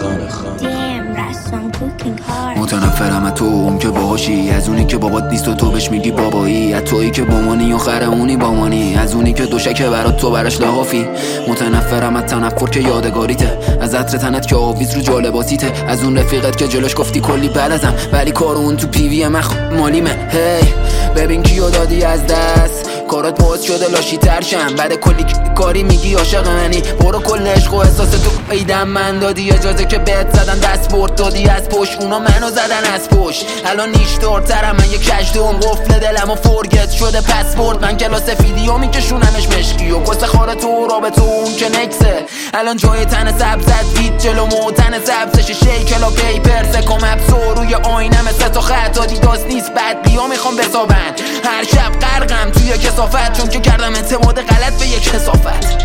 متنفرم از تو اون که باهاشی، از اونی که بابات نیست و تو بهش میگی بابایی، از تویی که بامانی و خرمونی بامانی، از اونی که دوشکه برات تو براش لحافی. متنفرم از تنفر که یادگاریته، از عطر تنت که آویز رو جالباتیته، از اون رفیقت که جلوش گفتی کلی بلدم ولی کار اون تو پیوی مالیمه. هی ببین کیو دادی از دست، کارات باز شده لاشی ترشم، بعد کلی کاری میگی عاشق منی، برو کل عشق و احساس تو ایدم من دادی، اجازه که بهت زدن دست برد دادی از پشت، اونا منو زدن از پشت، الان نیشدارترم من، یه کجدوم قفل دلم و فرگت شده پسورد، من کلاس سفیدیو میکشونمش مشکی و کس خار تو رابطه اون که نکسه، الان جای تن سبزت وید جلو موتن سبزش شیکلا پیپرسه کم ابسو روی آینه مثل تو خط داست نیست بعد بیا میخوام بسابن، هر شب غرقم توی کسافت چون که کردم اعتماد غلط به یک کسافت.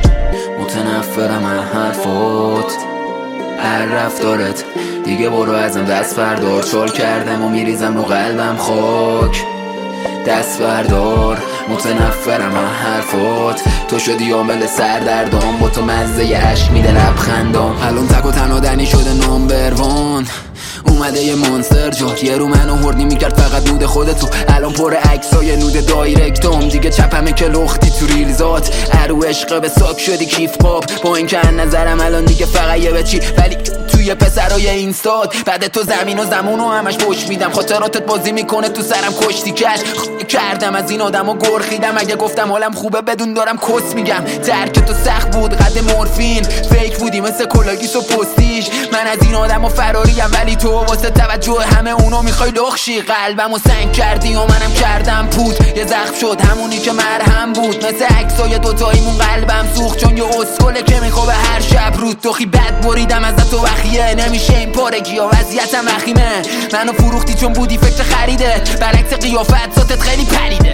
متنفرم از حرفات، هر رفتارت، دیگه برو ازم دست بردار، چال کردم و میریزم رو قلبم خاک، دست بردار. متنفرم از حرفات، تو شدی عامل سردردام، با تو مزه عشق میده لبخندام، الان تک و تنها شده نامبر وان، اومده یه مانستر جات، یه رو منو هردی میکرد فقط نود خودتو، الان پر عکسای نود دایرکتم، دیگه چپمه که لختی تو ریلزات، ارو عشق به ساک شدی کیف پاپ، با این که نظرم الان دیگه فقط یه بچی، ولی توی پسرای اینستاد بعد تو زمین و زمونو همش پشت میدم، خاطراتت بازی میکنه تو سرم کشتی کردم از این آدم و گرخیدم، اگه گفتم حالم خوبه بدون دارم کس میگم، درک تو سخت بود قد مورفین، فیک بودی مثل کلاگیس و پستیش، من از این آدم و فراریم ولی تو واسه توجه همه اونو میخوای لخشی، قلبم و سنگ کردی و منم کردم پود، یه زخم شد همونی که مرهم بود، مثل عکسای دوتاییمون قلبم سوخت، چون یه اسکله که میخوابه هر شب رود توخی بد بریدم ازت و وخیه، نمیشه این پارگی و وضعیتم وخیمه، منو فروختی چون بودی فکر خریده، برعکس قیافت ذاتت خیلی پریده.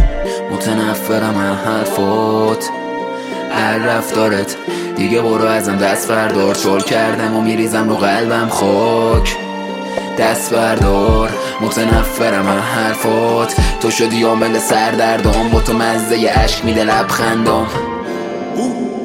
متنفرم از حرفات، هر رفتارت، دیگه برو ازم دست بردار، چال کردم و میریزم رو قلبم خاک، دست بردار. متنفرم از حرفات، تو شدی عامل سردردام، با تو مزه عشق میده لبخندام.